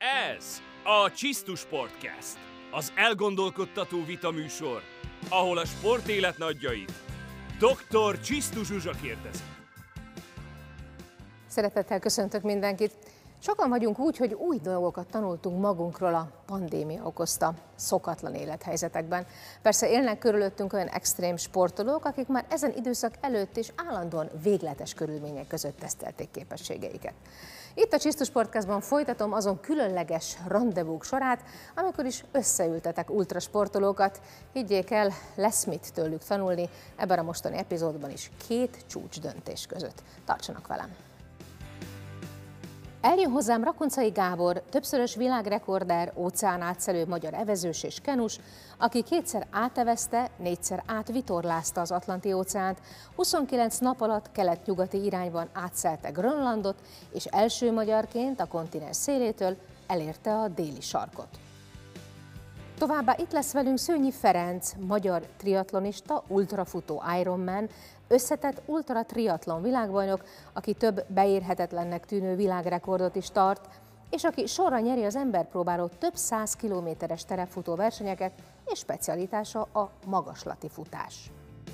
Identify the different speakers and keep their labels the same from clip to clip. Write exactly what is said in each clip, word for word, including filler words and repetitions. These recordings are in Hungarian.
Speaker 1: Ez a Csisztus Podcast, az elgondolkodtató vitaműsor, ahol a sportélet nagyjait doktor Csisztus Zsuzsa kérdezi.
Speaker 2: Szeretettel köszöntök mindenkit! Sokan vagyunk úgy, hogy új dolgokat tanultunk magunkról a pandémia okozta szokatlan élethelyzetekben. Persze élnek körülöttünk olyan extrém sportolók, akik már ezen időszak előtt is állandóan végletes körülmények között tesztelték képességeiket. Itt a Csisztus Podcastban folytatom azon különleges randevúk sorát, amikor is összeültetek ultrasportolókat. Higgyék el, lesz mit tőlük tanulni ebben a mostani epizódban is két csúcs döntés között. Tartsanak velem! Eljön hozzám Rakoncai Gábor, többszörös világrekorder, óceánátszelő magyar evezős és kenus, aki kétszer átevezte, négyszer átvitorlázta az Atlanti-óceánt, huszonkilenc nap alatt kelet-nyugati irányban átszelte Grönlandot, és első magyarként a kontinens szélétől elérte a déli sarkot. Továbbá itt lesz velünk Szőnyi Ferenc, magyar triatlonista, ultrafutó Ironman, összetett ultratriatlon világbajnok, aki több beérhetetlennek tűnő világrekordot is tart, és aki sorra nyeri az emberpróbáló több száz kilométeres terepfutó versenyeket, és specialitása a magaslati futás.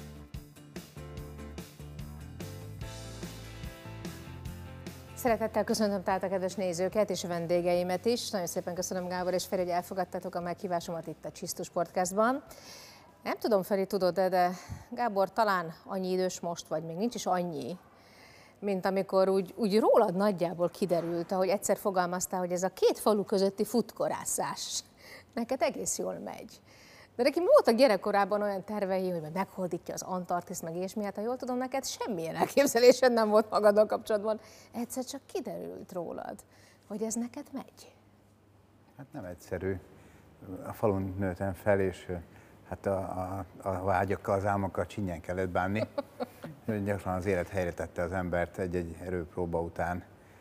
Speaker 2: Szeretettel köszöntöm tehát a kedves nézőket és a vendégeimet is. Nagyon szépen köszönöm, Gábor és Feri, hogy elfogadtátok a meghívásomat itt a Csisztus Podcastban. Nem tudom, Feri, tudod, de, de Gábor talán annyi idős most, vagy még nincs is annyi, mint amikor úgy, úgy rólad nagyjából kiderült, ahogy egyszer fogalmaztál, hogy ez a két falu közötti futkorászás neked egész jól megy. De neki voltak gyerekkorában olyan tervei, hogy meghódítja az Antarktiszt, meg ilyesmi, hát ha jól tudom, neked semmilyen elképzelésed nem volt magaddal kapcsolatban. Egyszer csak kiderült rólad, hogy ez neked megy.
Speaker 3: Hát nem egyszerű. A falun nőttem fel, és hát a, a, a vágyakkal, az álmokkal csinyán kellett bánni. Gyakran az élet helyre tette az embert egy-egy erőpróba után.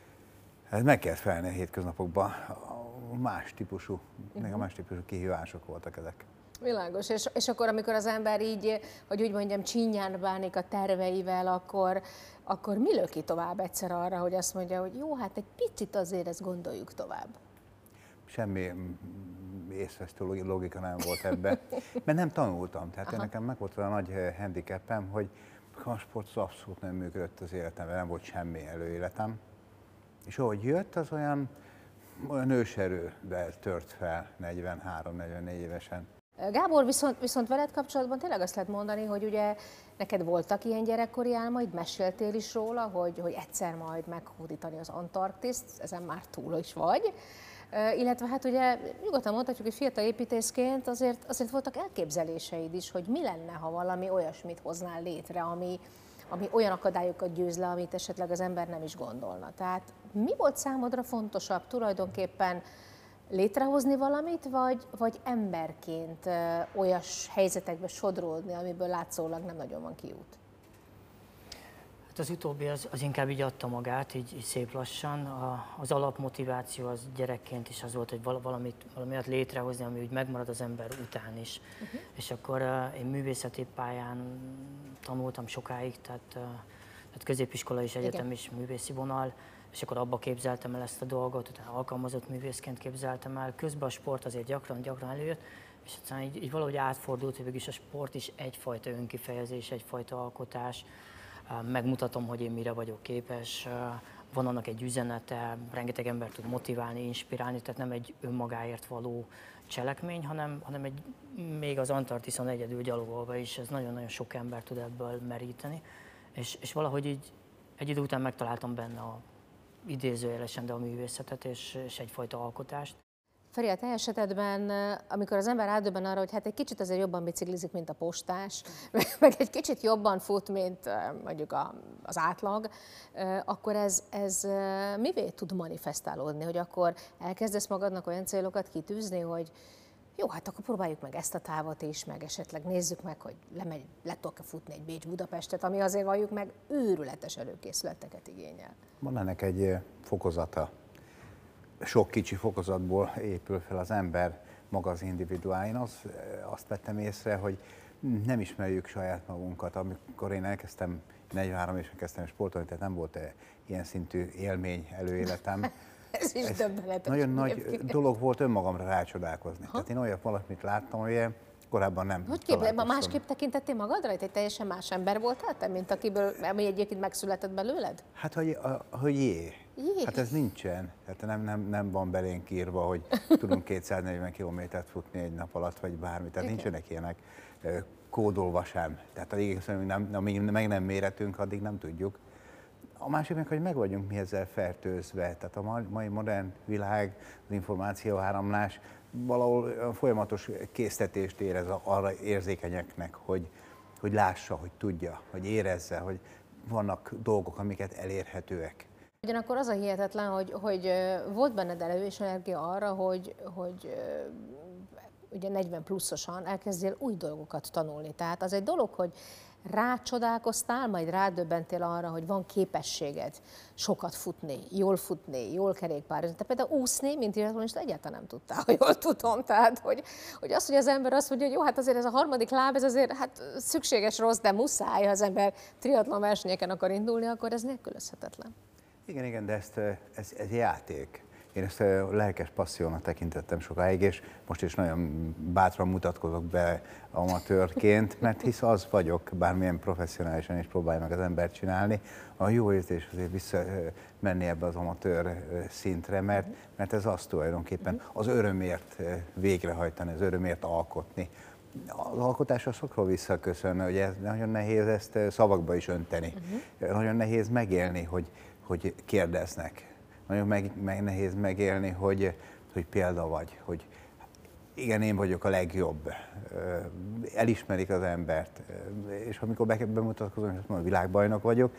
Speaker 3: Ez meg kellett felelni a hétköznapokban. Más típusú, meg a más típusú kihívások voltak ezek.
Speaker 2: Világos, és, és akkor, amikor az ember így, hogy úgy mondjam, csinyán bánik a terveivel, akkor, akkor mi löki tovább egyszer arra, hogy azt mondja, hogy jó, hát egy picit azért ezt gondoljuk tovább?
Speaker 3: Semmi észvesztő logika nem volt ebben, mert nem tanultam. Tehát én nekem meg volt a nagy handicapem, hogy a sport abszolút nem működött az életemben, nem volt semmi előéletem. És ahogy jött, az olyan, olyan őserővel tört fel negyvenhárom-negyvennégy évesen.
Speaker 2: Gábor, viszont, viszont veled kapcsolatban tényleg azt lehet mondani, hogy ugye neked voltak ilyen gyerekkori álmaid, meséltél is róla, hogy, hogy egyszer majd meghódítani az Antarktiszt, ezen már túl is vagy. Uh, illetve hát ugye nyugodtan mondhatjuk, hogy fiatal építészként azért, azért voltak elképzeléseid is, hogy mi lenne, ha valami olyasmit hoznál létre, ami, ami olyan akadályokat győz le, amit esetleg az ember nem is gondolna. Tehát mi volt számodra fontosabb tulajdonképpen létrehozni valamit, vagy, vagy emberként uh, olyas helyzetekbe sodródni, amiből látszólag nem nagyon van kiút?
Speaker 4: Hát az utóbbi az, az inkább így adta magát, így, így szép lassan. A, az alapmotiváció az gyerekként is az volt, hogy valamit, valamit létrehozni, ami úgy megmarad az ember után is. Uh-huh. És akkor uh, én művészeti pályán tanultam sokáig, tehát, uh, tehát középiskola és egyetem Igen. is művészi vonal, és akkor abba képzeltem el ezt a dolgot, utána alkalmazott művészként képzeltem el. Közben a sport azért gyakran, gyakran előjött, és aztán így, így valahogy átfordult, hogy végülis a sport is egyfajta önkifejezés, egyfajta alkotás. Megmutatom, hogy én mire vagyok képes, van annak egy üzenete, rengeteg ember tud motiválni, inspirálni, tehát nem egy önmagáért való cselekmény, hanem, hanem egy, még az Antarktiszon egyedül gyalogolva is, ez nagyon-nagyon sok ember tud ebből meríteni, és, és valahogy így egy idő után megtaláltam benne a idézőjelesen, de a művészetet és, és egyfajta alkotást.
Speaker 2: Feri, a te esetedben, amikor az ember rádöbben arra, hogy hát egy kicsit azért jobban biciklizik, mint a postás, meg egy kicsit jobban fut, mint mondjuk a, az átlag, akkor ez, ez mivé tud manifestálódni, hogy akkor elkezdesz magadnak olyan célokat kitűzni, hogy jó, hát akkor próbáljuk meg ezt a távot is, meg esetleg nézzük meg, hogy lemegy, le tudok-e futni egy Bécs-Budapestet, ami azért valljuk meg őrületes előkészületeket igényel.
Speaker 3: Van ennek egy fokozata. Sok kicsi fokozatból épül fel az ember, maga az individuál. Én az, azt vettem észre, hogy nem ismerjük saját magunkat. Amikor én elkezdtem, negyvenhárom évesen kezdtem sportolni, tehát nem volt ilyen szintű élmény előéletem.
Speaker 2: Ez is
Speaker 3: ez
Speaker 2: döbbenetes.
Speaker 3: nagyon nagy dolog volt önmagamra rácsodálkozni. Ha? Tehát én olyan valamit láttam, hogy korábban nem
Speaker 2: Hogy képzelem, másképp tekintettél magadra? Egy teljesen más ember voltál te, mint akiből, ami egyébként megszületett belőled?
Speaker 3: Hát, hogy, a, hogy jé.
Speaker 2: Jé.
Speaker 3: Hát ez nincsen. Tehát nem, nem, nem van belénk írva, hogy tudunk kétszáznegyven kilométert futni egy nap alatt, vagy bármi. Tehát igen. Nincsenek ilyenek kódolva sem. Tehát addig, nem, amíg meg nem méretünk, addig nem tudjuk. A másik meg, hogy meg vagyunk mi ezzel fertőzve. Tehát a mai modern világ, az információáramlás valahol folyamatos késztetést érez arra érzékenyeknek, hogy, hogy lássa, hogy tudja, hogy érezze, hogy vannak dolgok, amiket elérhetőek.
Speaker 2: Ugyanakkor az a hihetetlen, hogy, hogy volt benned erős energia arra, hogy, hogy ugye negyven pluszosan elkezdjél új dolgokat tanulni. Tehát az egy dolog, hogy rácsodálkoztál, majd rádöbbentél arra, hogy van képességed sokat futni, jól futni, jól kerékpározni. Te például úszni, mint triatlonista egyáltalán nem tudtál, hogy jól tudom. Tehát, hogy, hogy az, hogy az ember azt mondja, hogy jó, hát azért ez a harmadik láb, ez azért hát szükséges rossz, de muszáj, ha az ember triatlon versenyeken akar indulni, akkor ez nélkülözhetetlen.
Speaker 3: Igen, igen, de ezt, ez, ez játék. Én ezt a lelkes passziónak tekintettem sokáig, és most is nagyon bátran mutatkozok be amatőrként, mert hisz az vagyok, bármilyen professzionálisan is próbálja meg az ember csinálni. A jó érzés azért visszamenni ebbe az amatőr szintre, mert, mert ez az tulajdonképpen az örömért végrehajtani, az örömért alkotni. Az alkotás az sokról visszaköszön, hogy ez nagyon nehéz ezt szavakba is önteni. Uh-huh. Nagyon nehéz megélni, hogy, hogy kérdeznek. Nagyon meg, meg nehéz megélni, hogy, hogy példa vagy, hogy igen, én vagyok a legjobb, elismerik az embert, és amikor bemutatkozom, és azt mondom, világbajnok vagyok,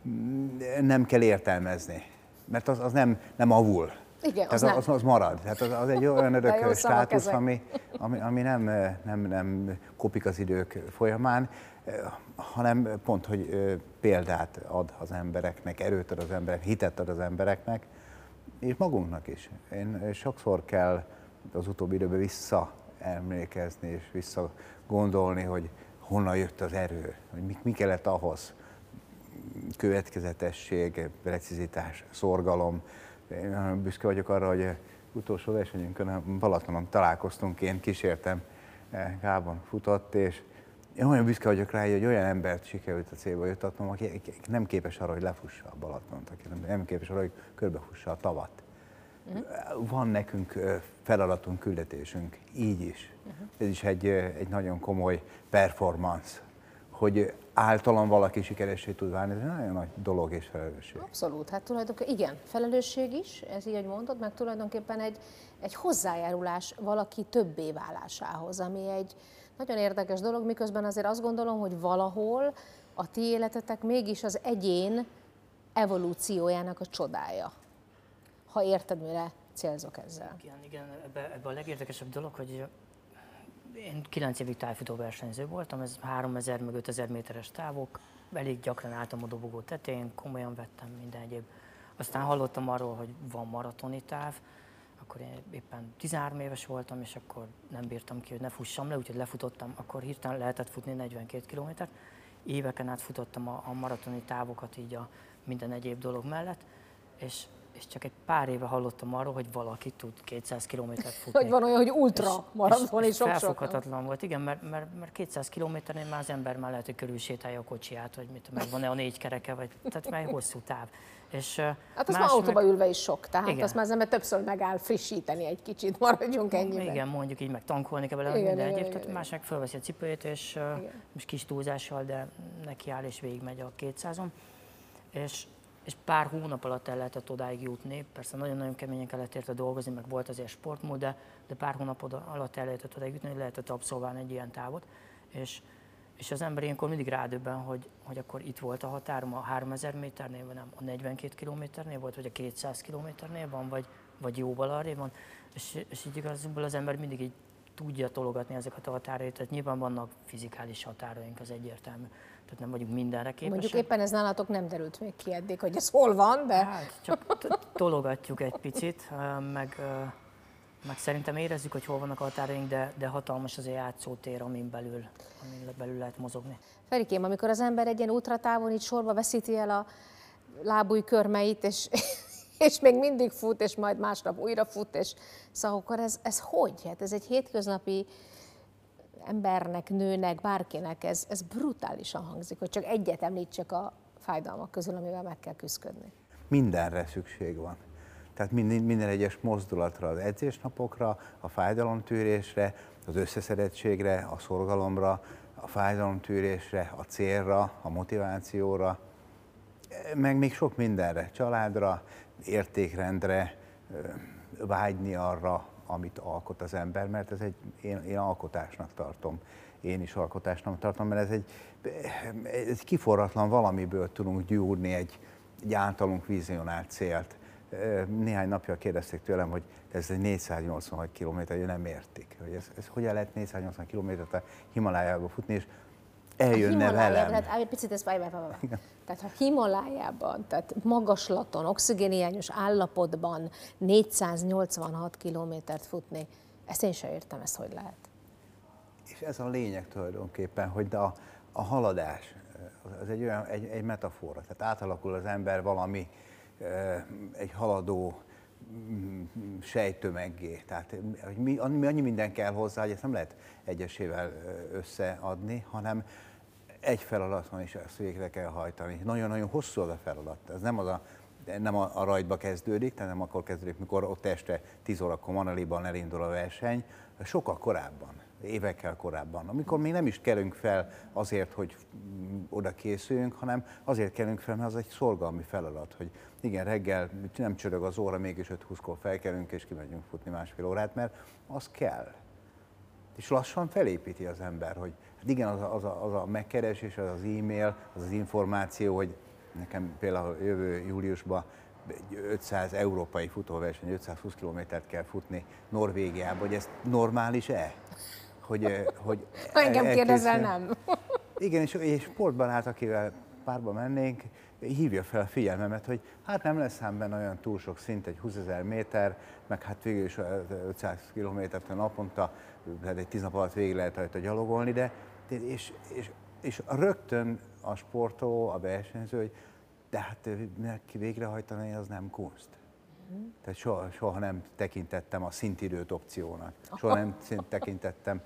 Speaker 3: nem kell értelmezni, mert az, az nem, nem avul.
Speaker 2: Igen,
Speaker 3: az, az, az marad. Tehát az, az egy olyan örök státusz, ami, ami, ami nem, nem, nem kopik az idők folyamán, hanem pont, hogy példát ad az embereknek, erőt ad az embereknek, hitet ad az embereknek, és magunknak is. Én sokszor kell az utóbbi időben visszaemlékezni és visszagondolni, hogy honnan jött az erő, hogy mi, mi kellett ahhoz. Következetesség, precizitás, szorgalom. Én nagyon büszke vagyok arra, hogy utolsó versenyünkön Balatonon találkoztunk, én kísértem, Gábor futott, és én olyan büszke vagyok rá, hogy olyan embert sikerült a célba jutatnom, aki nem képes arra, hogy lefussa a Balatont, aki nem képes arra, hogy körbefussa a tavat. Uh-huh. Van nekünk feladatunk, küldetésünk, így is. Uh-huh. Ez is egy, egy nagyon komoly performance, hogy általán valaki sikeressé tud válni, ez egy nagyon nagy dolog és felelősség.
Speaker 2: Abszolút, hát tulajdonképpen igen, felelősség is, ez így, hogy mondod, meg tulajdonképpen egy, egy hozzájárulás valaki többé válásához, ami egy nagyon érdekes dolog, miközben azért azt gondolom, hogy valahol a ti életetek mégis az egyén evolúciójának a csodája. Ha érted, mire célzok ezzel.
Speaker 4: Igen, igen, ebben ebbe a legérdekesebb dolog, hogy én kilenc évig tájfutó versenyző voltam, ez háromezer meg ötezer méteres távok, elég gyakran álltam a dobogó tetején, komolyan vettem minden egyéb. Aztán hallottam arról, hogy van maratoni táv, akkor én éppen tizenhárom éves voltam, és akkor nem bírtam ki, hogy ne fussam le, úgyhogy lefutottam, akkor hirtelen lehetett futni negyvenkét kilométert. Éveken át futottam a, a maratoni távokat így a minden egyéb dolog mellett, és, és csak egy pár éve hallottam arról, hogy valaki tud kétszáz kilométert futni.
Speaker 2: Hogy van olyan, hogy ultra maraton is sok-sok.
Speaker 4: Felfoghatatlan volt, igen, mert, mert, mert kétszáz kilométernél már az ember már lehet, hogy körülsétálja a kocsiját, hogy mit, meg van-e a négy kereke, vagy, tehát már egy hosszú táv. És,
Speaker 2: hát az már autóba meg... ülve is sok, tehát igen. Azt már az ember többször megáll frissíteni egy kicsit, maradjunk ennyiben.
Speaker 4: Igen, mondjuk így meg tankolni kell vele, minden egyéb, tehát más meg fölveszi a cipőjét, és igen. Most kis túlzással, de nekiáll és végigmegy a kétszázon. És, és pár hónap alatt el lehetett odáig jutni, persze nagyon-nagyon keményen kellett érte dolgozni, meg volt azért sportmód, de, de pár hónap alatt el lehetett odáig jutni, hogy lehetett abszolválni egy ilyen távot. És, és az ember ilyenkor mindig rádöbben, hogy, hogy akkor itt volt a határom, a háromezer méternél, vagy nem, a negyvenkét kilométernél volt, vagy a kétszáz kilométernél van, vagy, vagy jóval arrébb van. És, és így igazából az ember mindig így tudja tologatni ezeket a határait, tehát nyilván vannak fizikális határaink, az egyértelmű. Tehát nem vagyunk mindenre képesek.
Speaker 2: Mondjuk éppen ez nálatok nem derült még ki eddig, hogy ez hol van, de...
Speaker 4: Hát, csak tologatjuk egy picit, meg, meg szerintem érezzük, hogy hol vannak a határaink, de, de hatalmas az a játszótér, amin belül, amin belül lehet mozogni.
Speaker 2: Ferikém, amikor az ember egy ilyen ultratávon így sorba veszíti el a lábúj körmeit, és, és még mindig fut, és majd másnap újra fut, és szóval akkor ez, ez hogy? Hát ez egy hétköznapi embernek, nőnek, bárkinek, ez, ez brutálisan hangzik, hogy csak egyet említsek a fájdalmak közül, amivel meg kell küzdködni.
Speaker 3: Mindenre szükség van. Tehát minden, minden egyes mozdulatra, az edzésnapokra, a fájdalomtűrésre, az összeszedettségre, a szorgalomra, a fájdalomtűrésre, a célra, a motivációra, meg még sok mindenre, családra, értékrendre, vágyni arra, amit alkot az ember, mert ez egy, én, én alkotásnak tartom. Én is alkotásnak tartom, mert ez egy, egy kiforratlan valamiből tudunk gyúrni egy, egy általunk vizionált célt. Néhány napja kérdezték tőlem, hogy ez egy négyszáznyolcvanhat kilométer, hogy nem értik. Hogy ez, ez hogyan lehet négyszáznyolcvan kilométert a Himalájába futni, és eljönne velem.
Speaker 2: Tehát, egy picit ez tehát ha Himalájában, tehát magaslaton, oxigénhiányos állapotban négyszáznyolcvanhat kilométert futni, ezt én sem értem, ezt hogy lehet.
Speaker 3: És ez a lényeg tulajdonképpen, hogy a, a haladás, az egy olyan, egy, egy metafora. Tehát átalakul az ember valami, egy haladó sejtömeggé. Tehát mi, annyi minden kell hozzá, hogy ezt nem lehet egyesével összeadni, hanem egy feladat van, és ezt végre kell hajtani. Nagyon-nagyon hosszú az a feladat. Ez nem, az a, nem a, a rajtba kezdődik, tehát nem akkor kezdődik, mikor ott este tíz órakor Manaliban elindul a verseny, sokkal korábban, évekkel korábban. Amikor még nem is kelünk fel azért, hogy oda készüljünk, hanem azért kelünk fel, mert az egy szorgalmi feladat, hogy igen, reggel nem csörög az óra, mégis öt húszkor felkelünk és kimegyünk futni másfél órát, mert az kell. És lassan felépíti az ember, hogy hát igen, az a, az a, az a megkeresés, az az e-mail, az az információ, hogy nekem például jövő júliusban ötszáz európai futóverseny, ötszázhúsz kilométert kell futni Norvégiába, hogy ez normális-e? Hogy, hogy
Speaker 2: ha engem kérdezel, nem.
Speaker 3: Igen, és, és sportbarát, akivel párba mennénk, hívja fel a figyelmemet, hogy hát nem lesz ám benne olyan túl sok szint, egy húszezer méter, meg hát végül is ötszáz kilométert a naponta, tehát egy tíz nap alatt végig lehet rajta gyalogolni, de és, és, és rögtön a sportoló, a versenyző, hogy de hát neki végrehajtani az nem kunst. Mm. Tehát soha, soha nem tekintettem a szintidőt opciónak, soha nem tekintettem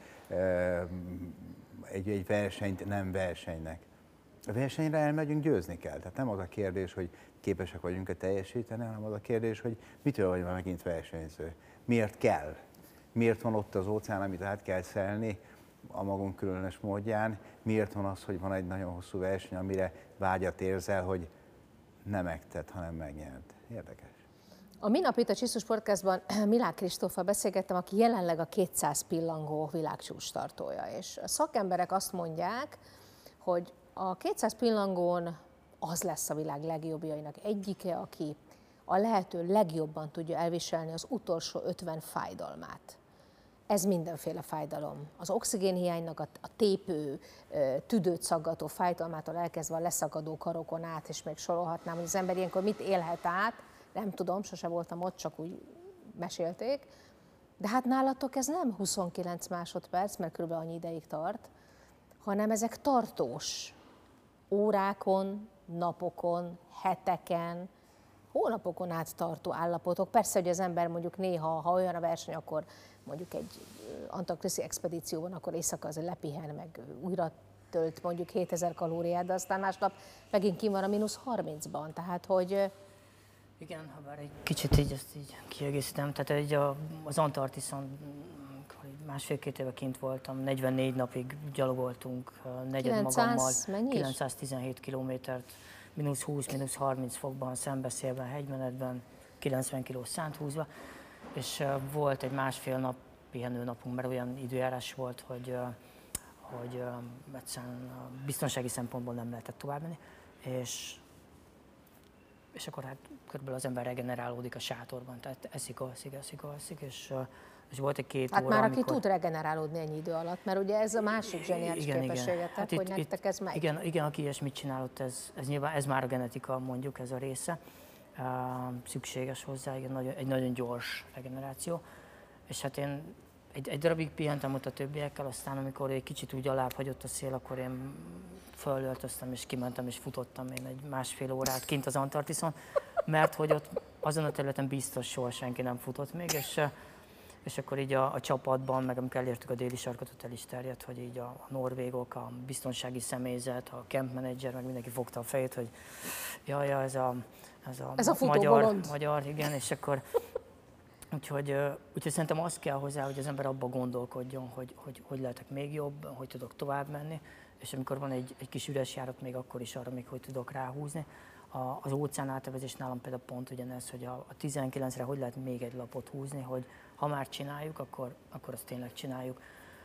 Speaker 3: egy, egy versenyt nem versenynek. A versenyre elmegyünk, győzni kell. Tehát nem az a kérdés, hogy képesek vagyunk-e teljesíteni, hanem az a kérdés, hogy mitől vagy már megint versenyző. Miért kell? Miért van ott az óceán, amit át kell szelni a magunk különös módján? Miért van az, hogy van egy nagyon hosszú verseny, amire vágyat érzel, hogy nem megtett, hanem megnyert? Érdekes.
Speaker 2: A minap itt a Csisztus Podcastban Milák Kristóffal beszélgettem, aki jelenleg a kétszáz pillangó világcsúcs tartója. És a szakemberek azt mondják, hogy a kétszáz pillangón az lesz a világ legjobbjainak egyike, aki a lehető legjobban tudja elviselni az utolsó ötven fájdalmát. Ez mindenféle fájdalom. Az oxigénhiánynak a, a tépő, tüdőt szaggató fájdalmától elkezdve a leszakadó karokon át, és még sorolhatnám, hogy az ember ilyenkor mit élhet át, nem tudom, sose voltam ott, csak úgy mesélték. De hát nálatok ez nem huszonkilenc másodperc, mert kb. Annyi ideig tart, hanem ezek tartós órákon, napokon, heteken, hónapokon át tartó állapotok. Persze, hogy az ember mondjuk néha, ha olyan a verseny, akkor mondjuk egy antarktiszi expedícióban, akkor éjszaka az lepihen, meg újra tölt mondjuk hétezer kalóriát, de aztán másnap megint kim van a mínusz harmincban. Tehát, hogy...
Speaker 4: Igen, ha bár egy kicsit így ezt így kiegészítem, tehát egy a, az Antarktiszon másfél-két éve kint voltam, negyvennégy napig gyalogoltunk, negyed magammal, kilencszáztizenhét kilométert, mínusz húsz, mínusz harminc fokban, szembeszélben, hegymenetben, kilencven kilós szánt húzva, és volt egy másfél nap pihenőnapunk, mert olyan időjárás volt, hogy, hogy egyszerűen biztonsági szempontból nem lehetett tovább menni, és, és akkor hát körülbelül az ember regenerálódik a sátorban, tehát eszik, alszik, eszik, alszik, és és volt egy két
Speaker 2: hát
Speaker 4: óra,
Speaker 2: már
Speaker 4: amikor...
Speaker 2: aki tud regenerálódni ennyi idő alatt, mert ugye ez a másik zseniális képességetek, hát hogy itt, nektek ez megy.
Speaker 4: Igen, igen, aki ilyesmit csinálott, ez, ez nyilván, ez már a genetika, mondjuk ez a része. Uh, szükséges hozzá, igen, nagyon, egy nagyon gyors regeneráció. És hát én egy, egy darabig pihentem ott a többiekkel, aztán amikor egy kicsit úgy alább hagyott a szél, akkor én fölöltöztem és kimentem és futottam én egy másfél órát kint az Antarktiszon, mert hogy ott azon a területen biztos soha senki nem futott még, és, és akkor így a, a csapatban, meg amikor elértük a déli sarkot, ott el is terjedt, hogy így a, a norvégok, a biztonsági személyzet, a camp manager, meg mindenki fogta a fejét, hogy jaj, ja, ez a, ez a,
Speaker 2: ez a
Speaker 4: magyar, magyar, igen, és akkor Úgyhogy, úgyhogy szerintem az kell hozzá, hogy az ember abba gondolkodjon, hogy hogy, hogy lehetek még jobb, hogy tudok tovább menni, és amikor van egy, egy kis üres járat, még akkor is arra még hogy tudok ráhúzni. A, az óceán átevezés nálam például pont ugyanez, hogy a, a tizenkilencre hogy lehet még egy lapot húzni, hogy ha már csináljuk, akkor, akkor azt tényleg csináljuk.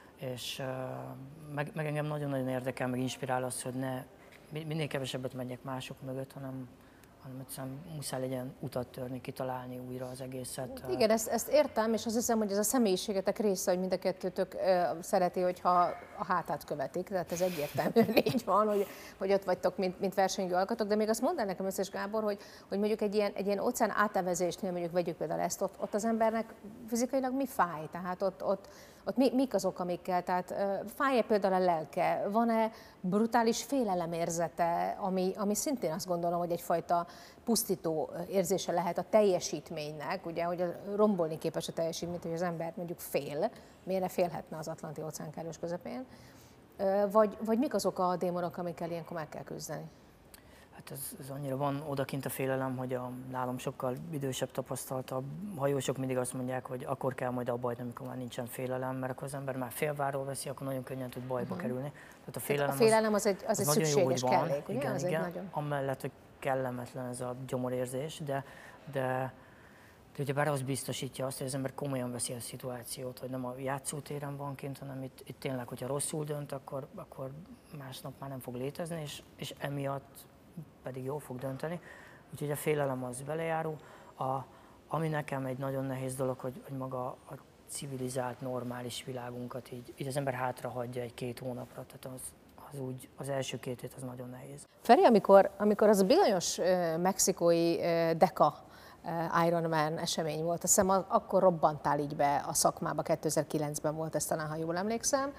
Speaker 4: És uh, meg, meg engem nagyon-nagyon érdekel, meg inspirál az, hogy ne minél kevesebbet menjek mások mögött, hanem hanem egyszerűen muszáj legyen utat törni, kitalálni újra az egészet.
Speaker 2: Igen, ezt, ezt értem, és azt hiszem, hogy ez a személyiségetek része, hogy mind a kettőtök ö, szereti, hogyha a hátát követik, tehát ez egyértelműen így van, hogy, hogy ott vagytok, mint, mint versengő alkatok, de még azt mondd el nekem összes, Gábor, hogy, hogy mondjuk egy ilyen, egy ilyen óceán átevezésnél, mondjuk vegyük például ezt, ott, ott az embernek fizikailag mi fáj, tehát ott, ott, ott mi, mik azok, amikkel, tehát fáj-e például a lelke, van-e brutális félelemérzete, ami, ami szintén azt gondolom, hogy egyfajta pusztító érzése lehet a teljesítménynek, ugye, hogy rombolni képes a teljesítményt, hogy az ember mondjuk fél, miért ne félhetne az Atlanti óceán kellős közepén, vagy, vagy mik azok a démonok, amikkel ilyenkor meg kell küzdeni?
Speaker 4: Hát ez, ez annyira van odakint a félelem, hogy a nálam sokkal idősebb, tapasztaltabb hajósok mindig azt mondják, hogy akkor kell majd abba hagyni, amikor már nincsen félelem, mert akkor az ember már félváról veszi, akkor nagyon könnyen tud bajba uh-huh. kerülni. Tehát a félelem,
Speaker 2: a félelem az, az egy, az
Speaker 4: az
Speaker 2: egy szükséges
Speaker 4: jó,
Speaker 2: kellék, ugye?
Speaker 4: Igen,
Speaker 2: az
Speaker 4: igen.
Speaker 2: Egy nagyon...
Speaker 4: Amellett, hogy kellemetlen ez a gyomorérzés, de, de, de ugyebár az biztosítja azt, hogy az ember komolyan veszi a szituációt, hogy nem a játszótéren van kint, hanem itt, itt tényleg, hogyha rosszul dönt, akkor, akkor másnap már nem fog létezni, és, és emiatt pedig jól fog dönteni. Úgyhogy a félelem az belejáró. A, ami nekem egy nagyon nehéz dolog, hogy, hogy maga a civilizált, normális világunkat így, így az ember hátra hagyja egy két hónapra, tehát az, az úgy, az első két hét az nagyon nehéz.
Speaker 2: Feri, amikor, amikor az a bizonyos uh, mexikói uh, Deka uh, Ironman esemény volt, azt hiszem akkor robbantál így be a szakmába, kétezer-kilencben volt ez talán, ha jól emlékszem,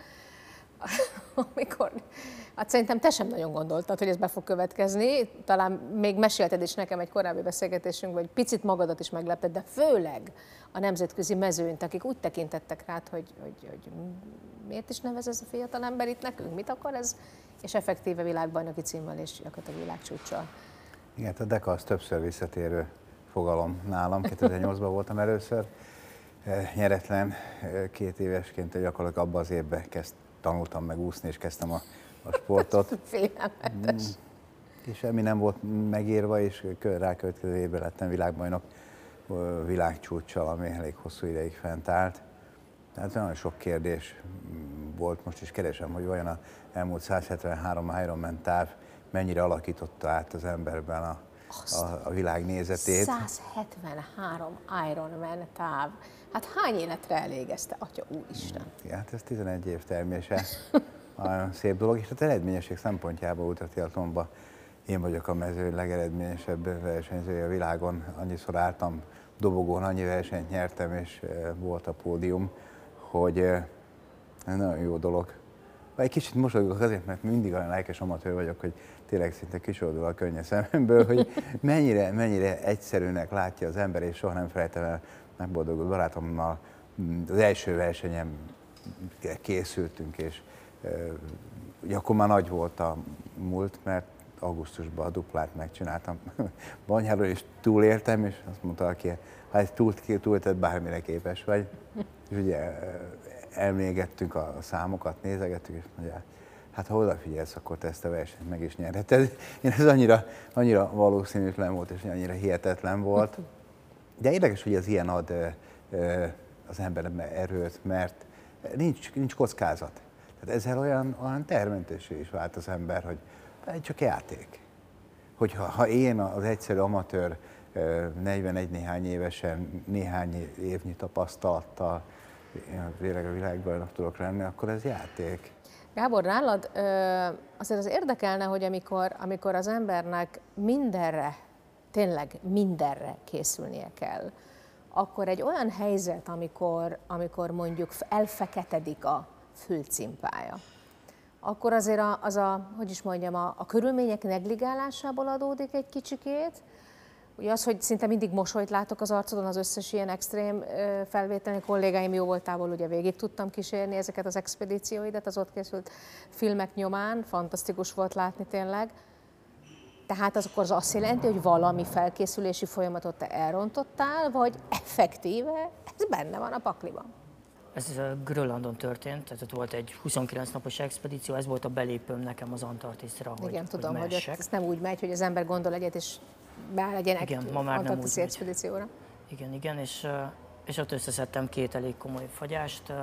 Speaker 2: amikor, hát szerintem te sem nagyon gondoltad, hogy ez be fog következni, talán még mesélted is nekem egy korábbi beszélgetésünkben, hogy picit magadat is meglepted, de főleg a nemzetközi mezőnyt, akik úgy tekintettek rád, hogy, hogy, hogy miért is nevez ez a fiatal ember itt nekünk, mit akar ez, és effektíve világbajnoki címmel és gyakorlatilag világcsúccsal.
Speaker 3: Igen, a Deka az többször visszatérő fogalom nálam, kétezer-nyolcban voltam először, nyeretlen, két évesként gyakorlatilag abban az évben kezdtem. Tanultam meg úszni, és kezdtem a, a sportot.
Speaker 2: Félelmetes.
Speaker 3: És semmi nem volt megírva, és rákövetkező évben lettem világbajnok világcsúccsal, ami elég hosszú ideig fent állt. Tehát nagyon sok kérdés volt, most is keresem, hogy vajon az elmúlt száz hetvenhárom Ironman táv mennyire alakította át az emberben a, a, a világ nézetét.
Speaker 2: száz hetvenhárom Ironman táv. Hát hány életre elég ez, te atya úristen?
Speaker 3: Ja, hát ez tizenegy év termése. Nagyon szép dolog, és az eredményesség szempontjából ultratriatlonban én vagyok a mező legeredményesebb versenyzője a világon. Annyiszor álltam dobogón, annyi versenyt nyertem, és volt a pódium, hogy nagyon jó dolog. Egy kicsit mosolygok azért, mert mindig olyan lelkes amatőr vagyok, hogy tényleg szinte kisoldul a könny a szememből, hogy mennyire, mennyire egyszerűnek látja az ember, és soha nem felejtem el, megboldogult barátommal az első versenyem készültünk, és ugye akkor már nagy volt a múlt, mert augusztusban a duplát megcsináltam Banyáról, és túléltem, és azt mondta, aki, ha egy túl, túltett, bármire képes vagy. És ugye elmégettünk a számokat, nézegettük, és mondja, hát ha odafigyelsz, akkor te ezt a versenyt meg is nyerheted. Én ez annyira, annyira valószínűtlen volt, és annyira hihetetlen volt. De érdekes, hogy ez ilyen ad az emberben erőt, mert nincs, nincs kockázat. Tehát ezzel olyan, olyan termentésé is vált az ember, hogy csak játék. Hogyha ha én az egyszerű amatőr negyvenegy néhány évesen, néhány évnyi tapasztalattal tényleg a világbajnok tudok lenni, akkor ez játék.
Speaker 2: Gábor, nálad azért az érdekelne, hogy amikor, amikor az embernek mindenre, tényleg mindenre készülnie kell, akkor egy olyan helyzet, amikor, amikor mondjuk elfeketedik a fülcimpája, akkor azért a, az a, hogy is mondjam, a, a körülmények negligálásából adódik egy kicsikét. Ugye az, hogy szinte mindig mosolyt látok az arcodon az összes ilyen extrém felvételen, kollégáim jó voltából ugye végig tudtam kísérni ezeket az expedícióidat, az ott készült filmek nyomán, fantasztikus volt látni tényleg. Tehát az akkor az azt jelenti, hogy valami felkészülési folyamatot te elrontottál, vagy effektíve ez benne van a pakliban?
Speaker 4: Ez Grönlandon történt, tehát ott volt egy huszonkilenc napos expedíció, ez volt a belépőm nekem az Antarktiszra, hogy
Speaker 2: Igen, tudom,
Speaker 4: hogy,
Speaker 2: hogy ez nem úgy megy, hogy az ember gondol egyet, és beáll egy
Speaker 4: igen, ma már nem úgy
Speaker 2: expedícióra.
Speaker 4: Igen, igen, és, és ott összeszedtem két elég komoly fagyást,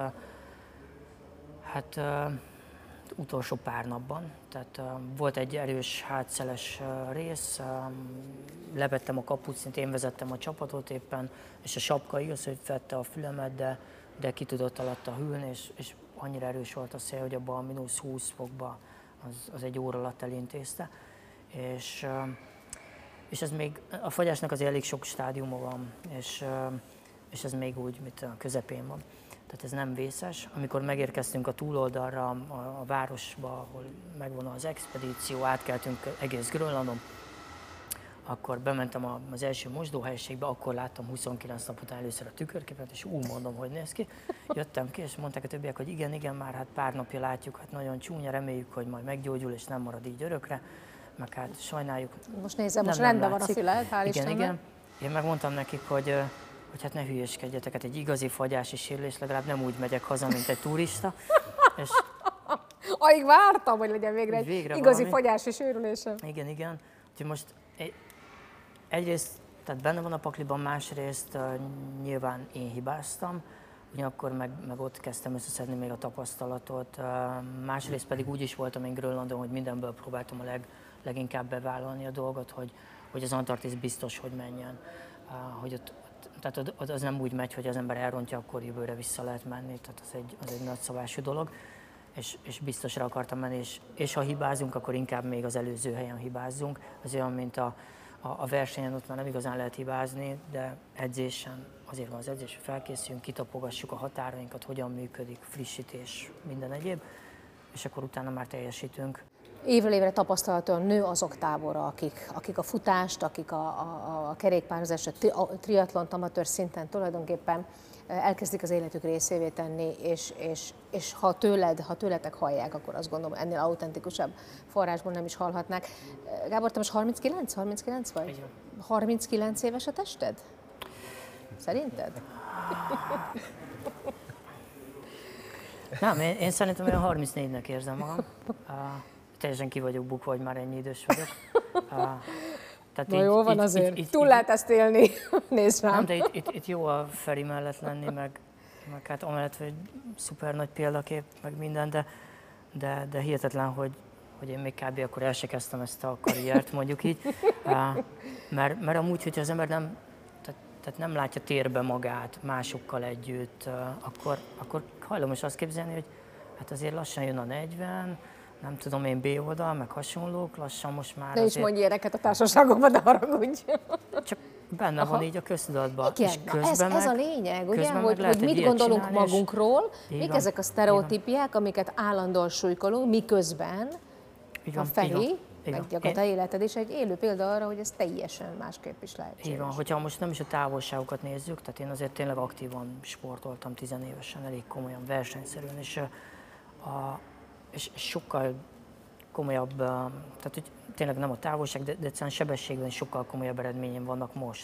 Speaker 4: hát utolsó pár napban, tehát volt egy erős hátszeles rész, levettem a kapucnit, én vezettem a csapatot éppen, és a sapka igaz, hogy vette a fülemet, de, de ki tudott alatta hűlni, és, és annyira erős volt a szél, hogy abban a mínusz húsz fokba az, az egy óra alatt elintézte. És, és ez még, a fagyásnak az elég sok stádiuma van, és, és ez még úgy, mint a közepén van. Tehát ez nem vészes. Amikor megérkeztünk a túloldalra, a, a városba, ahol megvan az expedíció, átkeltünk egész Grönlandon, akkor bementem az első mosdóhelyiségbe, akkor láttam huszonkilenc nap után először a tükörképet, és úgy mondom, hogy néz ki. Jöttem ki, és mondták a többiek, hogy igen, igen, már hát pár napja látjuk, hát nagyon csúnya, reméljük, hogy majd meggyógyul, és nem marad így örökre, meg hát sajnáljuk.
Speaker 2: Most nézem, most rendben van a füled, hál'
Speaker 4: Igen,
Speaker 2: Istennek.
Speaker 4: igen. Én megmondtam nekik, hogy, hogy hát ne hülyéskedjetek, hát egy igazi fagyási sérülés, legalább nem úgy megyek haza, mint egy turista. És
Speaker 2: alig vártam, hogy legyen végre egy
Speaker 4: végre
Speaker 2: igazi
Speaker 4: valami.
Speaker 2: fagyási sérülésem.
Speaker 4: Igen, igen. Úgyhogy most egy, egyrészt tehát benne van a pakliban, másrészt uh, nyilván én hibáztam, ugyanakkor meg, meg ott kezdtem összeszedni még a tapasztalatot, uh, másrészt pedig úgy is voltam én Grönlandon, hogy mindenből próbáltam a leg, leginkább bevállalni a dolgot, hogy, hogy az Antarktisz biztos, hogy menjen. Uh, hogy ott, tehát ott, ott az nem úgy megy, hogy az ember elrontja, akkor jövőre vissza lehet menni, tehát az egy, az egy nagyszabású dolog. És, és biztosra akartam menni, és, és ha hibázunk, akkor inkább még az előző helyen hibázzunk. Ez olyan, mint a, a, a versenyen, ott már nem igazán lehet hibázni, de edzésen azért van az edzés, hogy felkészüljünk, kitapogassuk a határainkat, hogyan működik, frissítés, minden egyéb, és akkor utána már teljesítünk.
Speaker 2: Évről évre tapasztalaton nő azok tábora, akik, akik a futást, akik a, a, a kerékpározást, a triatlont amatőr szinten tulajdonképpen elkezdik az életük részévé tenni, és, és, és ha, tőled, ha tőletek hallják, akkor azt gondolom, ennél autentikusabb forrásból nem is hallhatnák. Gábor, te most harminckilenc? harminckilenc vagy?
Speaker 4: Igen.
Speaker 2: harminckilenc éves a tested? Szerinted?
Speaker 4: Nem, én, én szerintem olyan harmincnégynek érzem magam. Uh, teljesen ki vagyok bukva, hogy már ennyi idős vagyok. Uh,
Speaker 2: Na így, jó van így, azért, így, túl így, lehet ezt élni, nézd rám.
Speaker 4: Nem, de itt, itt, itt jó a Feri mellett lenni, meg, meg hát amellett, hogy szuper nagy példakép, meg minden, de, de, de hihetetlen, hogy, hogy én még kb. Akkor el se kezdtem ezt a karriert, mondjuk így. Uh, mert, mert amúgy, hogyha az ember nem, tehát, tehát nem látja térbe magát másokkal együtt, uh, akkor, akkor hajlamos azt képzelni, hogy hát azért lassan jön a negyven, nem tudom én, B oldal, meg hasonlók, lassan most már
Speaker 2: Ne is mondj ilyeneket a társaságokban, de haragudj.
Speaker 4: Csak benne Aha. van így a köztudatban.
Speaker 2: Igen,
Speaker 4: és közben
Speaker 2: ez, ez
Speaker 4: meg,
Speaker 2: a lényeg, ugye, hogy,
Speaker 4: lehet,
Speaker 2: hogy mit gondolunk
Speaker 4: csinálni,
Speaker 2: magunkról, mik
Speaker 4: van,
Speaker 2: ezek a sztereotípiák, amiket állandóan súlykolunk, miközben
Speaker 4: így van,
Speaker 2: a Feri, meg gyakorlatilag
Speaker 4: én...
Speaker 2: életed is egy élő példa arra, hogy ez teljesen másképp is lehetséges.
Speaker 4: Így van, hogyha most nem is a távolságokat nézzük, tehát én azért tényleg aktívan sportoltam tizenévesen, elég komolyan, versenyszerűen, és a És sokkal komolyabb, tehát hogy tényleg nem a távolság, de, de egyszerűen sebességben sokkal komolyabb eredményen vannak most.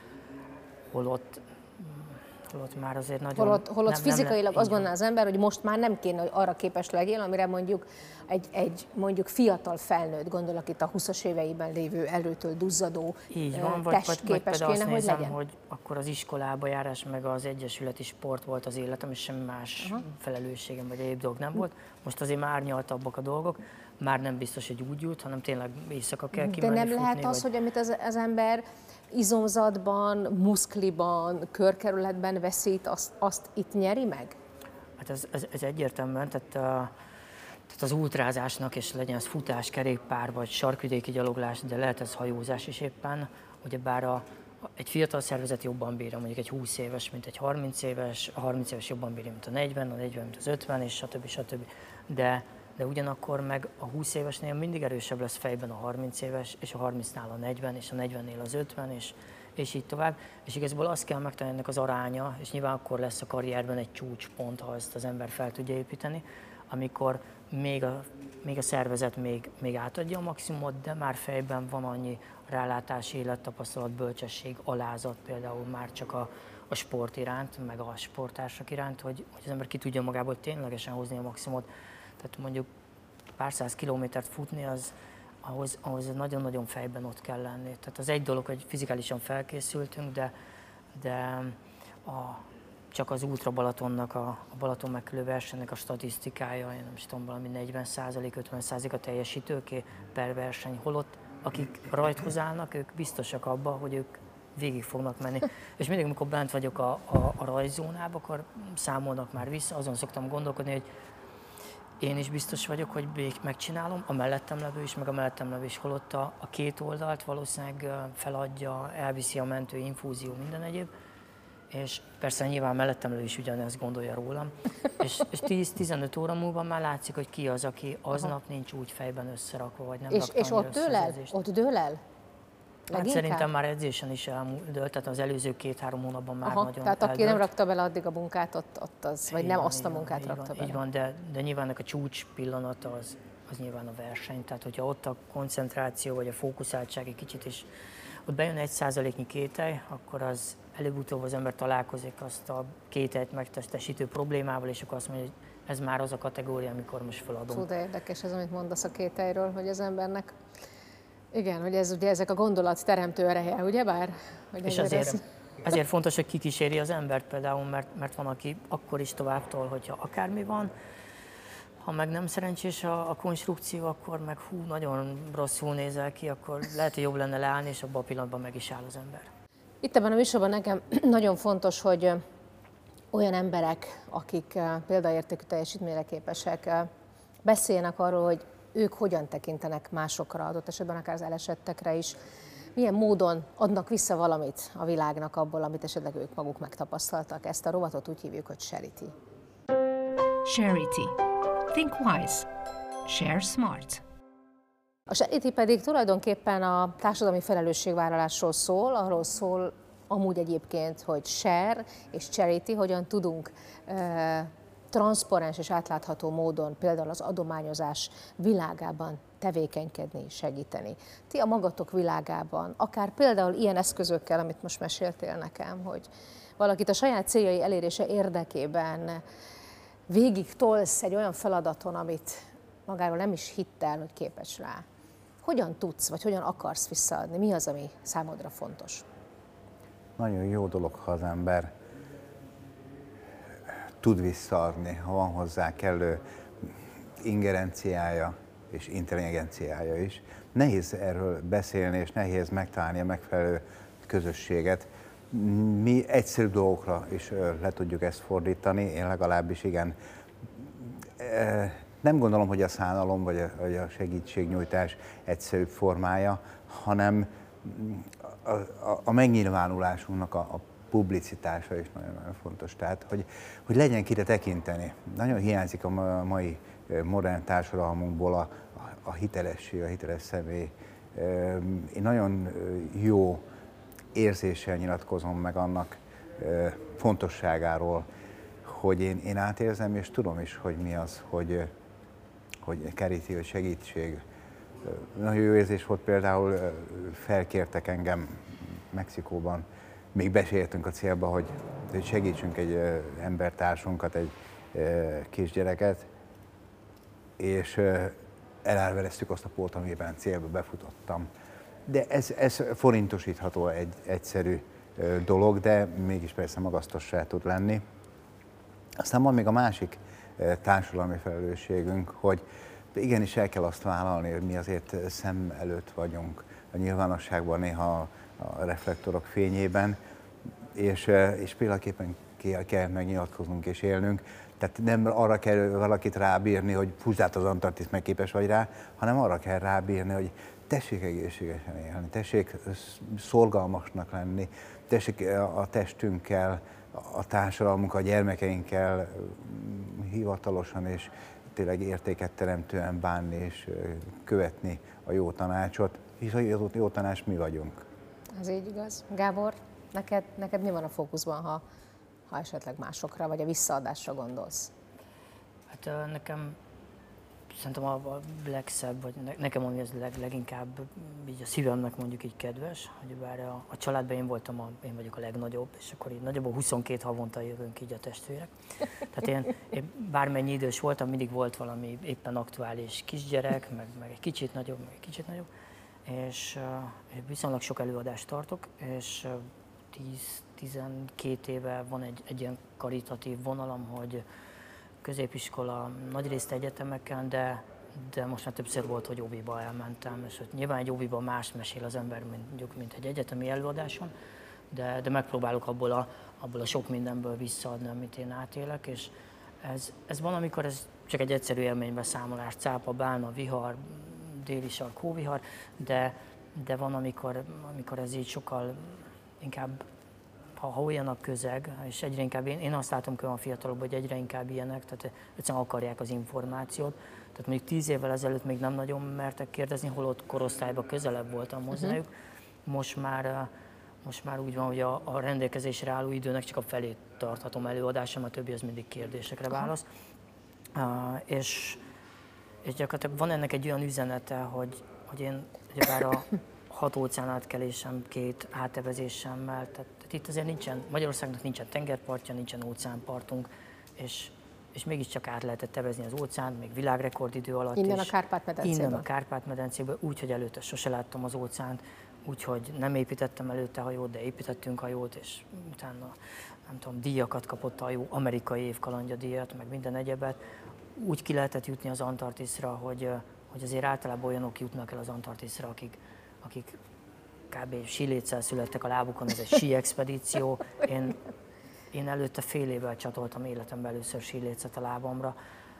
Speaker 4: Holott, holott már azért nagyon...
Speaker 2: Holott, holott
Speaker 4: nem,
Speaker 2: fizikailag
Speaker 4: nem le,
Speaker 2: azt gondolná az ember, hogy most már nem kéne, hogy arra képes legyél, amire mondjuk egy, egy mondjuk fiatal felnőtt, gondolok itt a huszas éveiben lévő előtől duzzadó
Speaker 4: így van, vagy,
Speaker 2: test
Speaker 4: vagy,
Speaker 2: képes
Speaker 4: vagy
Speaker 2: kéne,
Speaker 4: azt
Speaker 2: hogy
Speaker 4: nézem,
Speaker 2: legyen.
Speaker 4: hogy akkor az iskolába járás meg az egyesületi sport volt az életem, és semmi más Aha. felelősségem vagy egyéb dolog nem volt. Most azért már árnyaltabbak a dolgok, már nem biztos, hogy úgy jut, hanem tényleg éjszaka kell kimenni.
Speaker 2: De nem
Speaker 4: futni,
Speaker 2: lehet az,
Speaker 4: vagy...
Speaker 2: hogy amit az, az ember izomzatban, muszkliban, körkerületben veszít, azt, azt itt nyeri meg?
Speaker 4: Hát ez, ez, ez egyértelműen, tehát, uh, tehát az ultrázásnak, és legyen ez futás, kerékpár, vagy sarkvidéki gyaloglás, de lehet ez hajózás is éppen, ugyebár a, egy fiatal szervezet jobban bírja, mondjuk egy húsz éves, mint egy harminc éves, a harminc éves jobban bírja, mint a negyven, a negyven, mint az ötven, és stb. stb. De, de ugyanakkor meg a húsz évesnél mindig erősebb lesz fejben a harminc éves, és a harmincnál a negyven, és a negyvennél az ötven, és, és így tovább. És igazából azt kell megtalálni ennek az aránya, és nyilván akkor lesz a karrierben egy csúcspont, ha ezt az ember fel tudja építeni, amikor még a, még a szervezet még, még átadja a maximumot, de már fejben van annyi rálátás, élettapasztalat, bölcsesség, alázat például már csak a, a sport iránt, meg a sporttársak iránt, hogy, hogy az ember ki tudja magából ténylegesen hozni a maximumot. Tehát mondjuk pár száz kilométert futni, az, ahhoz, ahhoz nagyon-nagyon fejben ott kell lenni. Tehát az egy dolog, hogy fizikálisan felkészültünk, de, de a, csak az Ultra Balatonnak, a, a Balaton megkelő versenynek a statisztikája, én nem is tudom, valami negyven százalék, ötven százalék a teljesítőké per verseny, holott akik rajthoz állnak, ők biztosak abban, hogy ők végig fognak menni. És mindig, amikor bent vagyok a, a, a rajzzónába, akkor számolnak már vissza, azon szoktam gondolkodni, hogy én is biztos vagyok, hogy megcsinálom, a mellettem levő is, meg a mellettem levő is, holott a, a két oldalt valószínűleg feladja, elviszi a mentő, infúzió, minden egyéb. És persze nyilván mellettem levő is ugyanezt gondolja rólam. és és tíz-tizenöt óra múlva már látszik, hogy ki az, aki aznap Aha. nincs úgy fejben összerakva, vagy nem
Speaker 2: És, és ott dől el? Ott dől el?
Speaker 4: Hát szerintem már edzésen is eldőlt, tehát az előző két-három hónapban már
Speaker 2: Aha,
Speaker 4: nagyon
Speaker 2: tehát
Speaker 4: eldőlt.
Speaker 2: aki nem rakta bele addig a munkát, ott, ott az, vagy
Speaker 4: így
Speaker 2: nem
Speaker 4: van,
Speaker 2: azt a munkát
Speaker 4: van,
Speaker 2: rakta
Speaker 4: van,
Speaker 2: bele.
Speaker 4: Így van, de, de nyilván a csúcs pillanata az, az nyilván a verseny. Tehát hogyha ott a koncentráció vagy a fókuszáltság egy kicsit is, ott bejön egy százaléknyi kételj, akkor az előbb-utóbb az ember találkozik azt a kételyt megtestesítő problémával, és akkor azt mondja, hogy ez már az a kategória, amikor most feladom.
Speaker 2: Fú, de érdekes ez, amit mondasz a kételyről, hogy az embernek, igen, hogy ez ugye ezek a gondolat teremtő ereje, ugyebár? Hogy
Speaker 4: és azért, ez... ezért fontos, hogy kikíséri az embert például, mert, mert van, aki akkor is továbbtol, hogyha akármi van, ha meg nem szerencsés a, a konstrukció, akkor meg hú, nagyon rosszul nézel ki, akkor lehet, hogy jobb lenne leállni, és abban a pillanatban meg is áll az ember.
Speaker 2: Itt ebben a műsorban nekem nagyon fontos, hogy olyan emberek, akik példaértékű teljesítményre képesek, beszéljenek arról, hogy ők hogyan tekintenek másokra, adott esetben akár az elesettekre is, milyen módon adnak vissza valamit a világnak abból, amit esetleg ők maguk megtapasztaltak. Ezt a rovatot úgy hívjuk, hogy Charity.
Speaker 5: Charity. Think wise. Share smart.
Speaker 2: A Charity pedig tulajdonképpen a társadalmi felelősségvállalásról szól, arról szól amúgy egyébként, hogy share és charity, hogyan tudunk e, transzparens és átlátható módon például az adományozás világában tevékenykedni, segíteni. Ti a magatok világában, akár például ilyen eszközökkel, amit most meséltél nekem, hogy valakit a saját céljai elérése érdekében végig tolsz egy olyan feladaton, amit magáról nem is hittel, hogy képes rá. Hogyan tudsz, vagy hogyan akarsz visszaadni? Mi az, ami számodra fontos?
Speaker 3: Nagyon jó dolog, ha az ember tud visszaadni, ha van hozzá kellő ingerenciája és intelligenciája is. Nehéz erről beszélni, és nehéz megtalálni a megfelelő közösséget. Mi egyszerű dolgokra is le tudjuk ezt fordítani, én legalábbis igen. Nem gondolom, hogy a szánalom vagy a, vagy a segítségnyújtás egyszerűbb formája, hanem a, a, a megnyilvánulásunknak a, a publicitása is nagyon-nagyon fontos. Tehát, hogy, hogy legyen kire tekinteni. Nagyon hiányzik a mai modern társadalmunkból a, a hitelesség, a hiteles személy. Én nagyon jó érzéssel nyilatkozom meg annak fontosságáról, hogy én, én átérzem, és tudom is, hogy mi az, hogy, hogy charity, vagy segítség. Nagyon jó érzés volt például, felkértek engem Mexikóban, még beszéltünk a célba, hogy, hogy segítsünk egy embertársunkat, egy kisgyereket, és elárvereztük azt a pót, amiben célba befutottam. De ez, ez forintosítható egy egyszerű dolog, de mégis persze magasztossá tud lenni. Aztán van még a másik társadalmi felelősségünk, hogy igenis el kell azt vállalni, hogy mi azért szem előtt vagyunk a nyilvánosságban, néha a reflektorok fényében, és, és példaképpen kell, kell megnyilatkoznunk és élnünk. Tehát nem arra kell valakit rábírni, hogy fúzd át az Antarktiszt, meg képes vagy rá, hanem arra kell rábírni, hogy tessék egészségesen élni, tessék szorgalmasnak lenni, tessék a testünkkel, a társadalmunkkal, a gyermekeinkkel hivatalosan és tényleg értéket teremtően bánni és követni a jó tanácsot, hisz a jó, jó tanács mi vagyunk.
Speaker 2: Ez így igaz. Gábor, neked, neked mi van a fókuszban, ha, ha esetleg másokra vagy a visszaadásra gondolsz?
Speaker 4: Hát nekem szerintem a legszebb, vagy nekem ami ez leg, leginkább így a szívemnek mondjuk így kedves, hogy bár a, a családban én voltam, a, én vagyok a legnagyobb, és akkor így nagyjából huszonkét havonta jövünk így a testvérek. Tehát én, én bármennyi idős voltam, mindig volt valami éppen aktuális kisgyerek, meg, meg egy kicsit nagyobb, meg egy kicsit nagyobb, és uh, viszonylag sok előadást tartok, és uh, tíz-tizenkét éve van egy, egy ilyen karitatív vonalam, hogy középiskola, nagyrészt egyetemeken, de, de most már többször volt, hogy óviba elmentem, és hogy nyilván egy óviba más mesél az ember, mint, mint egy egyetemi előadáson, de, de megpróbálok abból a, abból a sok mindenből visszaadni, amit én átélek, és ez, ez van, amikor ez csak egy egyszerű élménybeszámolás, cápa, bálna, vihar, déli sark, hóvihar, de, de van, amikor, amikor ez így sokkal inkább, ha, ha olyan a közeg, és egyre inkább, én, én azt látom a fiatalok, hogy egyre inkább ilyenek, tehát egyszerűen akarják az információt. Tehát mondjuk tíz évvel ezelőtt még nem nagyon mertek kérdezni, holott korosztályban közelebb voltam hozzájuk. Uh-huh. Most már, most már úgy van, hogy a, a rendelkezésre álló időnek csak a felét tarthatom előadásom, a többi az mindig kérdésekre válasz. Uh-huh. Uh, és, és gyakorlatilag van ennek egy olyan üzenete, hogy, hogy én ugyebár a hat óceán átkelésem, két átevezésemmel, tehát, tehát itt azért nincsen, Magyarországnak nincsen tengerpartja, nincsen óceánpartunk, és, és mégiscsak át lehetett evezni az óceánt, még világrekordidő alatt.
Speaker 2: Innen a Kárpát-medencéből.
Speaker 4: Innen a Kárpát-medencéből, úgy, hogy előtte sose láttam az óceánt, úgyhogy nem építettem előtte hajót, de építettünk hajót, és utána, nem tudom, díjakat kapott a hajó, amerikai évkalandja díjat, meg minden egyebet. Úgy ki lehetett jutni az Antarktiszra, hogy, hogy azért általában olyanok jutnak el az Antarktiszra, akik, akik kb. Síléccel születtek a lábukon, ez egy sí expedíció. Én, én előtte fél évvel csatoltam életemben először sílécet a lábamra.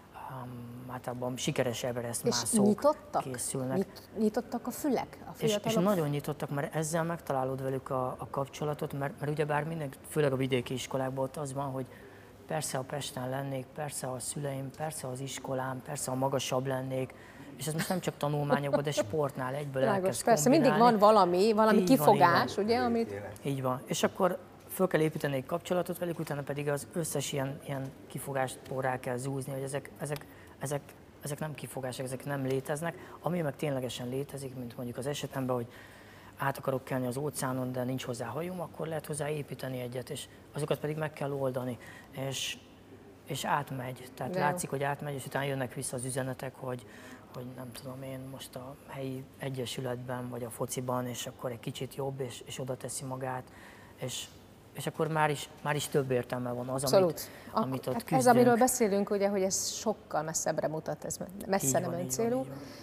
Speaker 4: Um, általában sikeres Everest mászók
Speaker 2: nyitottak?
Speaker 4: készülnek.
Speaker 2: Nyit, nyitottak a fülek a
Speaker 4: és,
Speaker 2: fiatalok?
Speaker 4: és nagyon nyitottak, mert ezzel megtalálod velük a, a kapcsolatot, mert, mert ugyebár minden, főleg a vidéki iskolákban ott az van, hogy persze a Pesten lennék, persze a szüleim, persze az iskolám, persze a magasabb lennék, és ez most nem csak tanulmányokban, de sportnál egyből
Speaker 2: Lágos,
Speaker 4: elkezd
Speaker 2: persze,
Speaker 4: kombinálni.
Speaker 2: mindig van valami, valami
Speaker 4: Így
Speaker 2: kifogás,
Speaker 4: van,
Speaker 2: ugye, amit...
Speaker 4: Így van. És akkor föl kell építeni egy kapcsolatot velük, utána pedig az összes ilyen, ilyen kifogást rá kell zúzni, hogy ezek, ezek, ezek, ezek nem kifogások, ezek nem léteznek. Ami meg ténylegesen létezik, mint mondjuk az esetemben, hogy át akarok kelni az óceánon, de nincs hozzá hajóm, akkor lehet hozzá építeni egyet, és azokat pedig meg kell oldani. És, és átmegy. Tehát de látszik, hogy átmegy, és utána jönnek vissza az üzenetek, hogy, hogy nem tudom én most a helyi egyesületben, vagy a fociban, és akkor egy kicsit jobb, és, és oda teszi magát, és, és akkor már is, már is több értelme van az, amit, amit ott küzdünk.
Speaker 2: Ez, amiről beszélünk, ugye, hogy ez sokkal messzebbre mutat, ez messze nem öncélú.